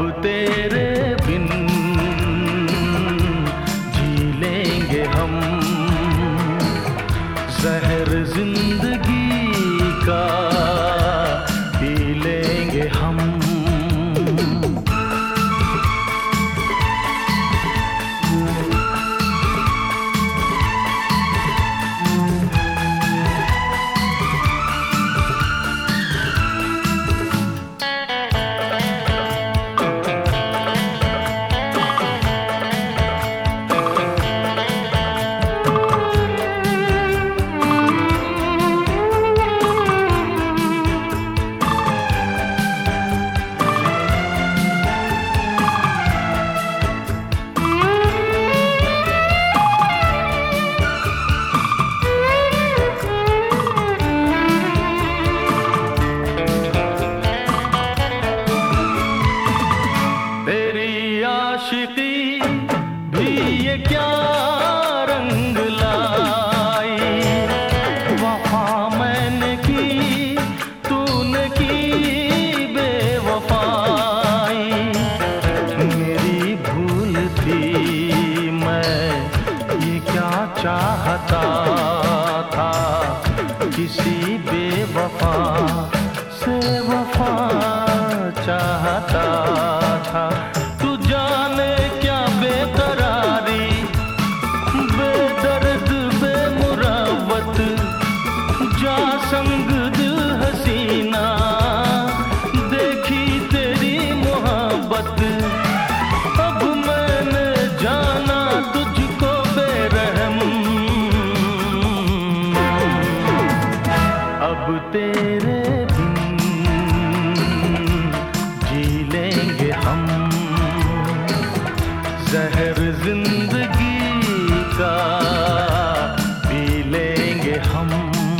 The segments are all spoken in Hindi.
तेरे बिन जी लेंगे हम, जहर जिंदगी का पी लेंगे हम। आशिकी भी ये क्या रंग लाई, वफा मैंने की तूने की बेवफाई। मेरी भूल थी मैं ये क्या चाहता था, किसी बेवफा से वफा चाहता था। संग दिल हसीना देखी तेरी मोहब्बत, अब मैंने जाना तुझको बेरहम। अब तेरे बिन जी लेंगे हम, जहर जिंदगी का पी लेंगे हम।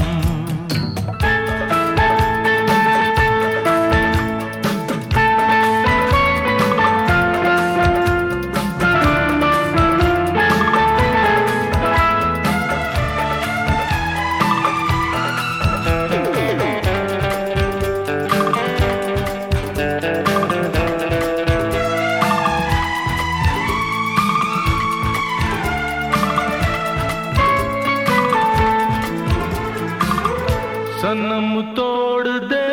सनम तोड़ दे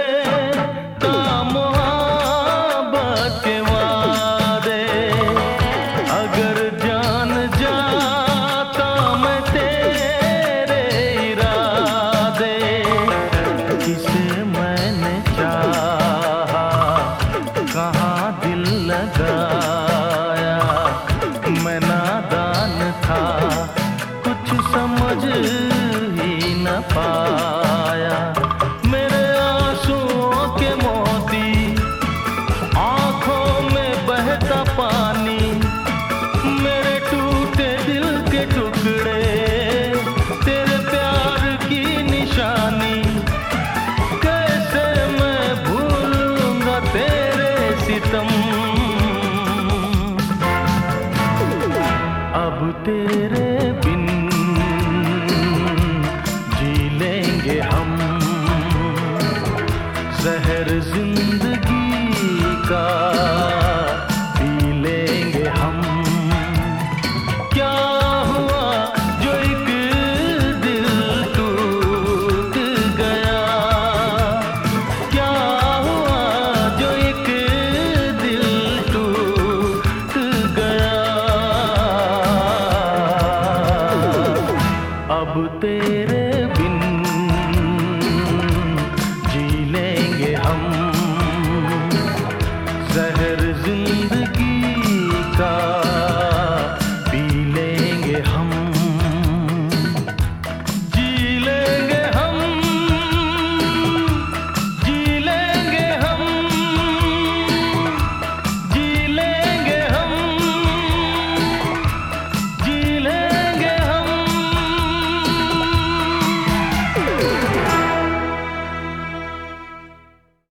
मोहब्बत के वादे, अगर जान जाता मैं तेरे इरादे। किसे मैंने चाहा कहाँ दिल लगाया, मैं नादान था कुछ समझ ही न पाया। मेरे आंसुओं के मोती आंखों में बहता पानी, मेरे टूटे दिल के टुकड़े तेरे प्यार की निशानी। कैसे मैं भूलूंगा तेरे सितम, अब तेरे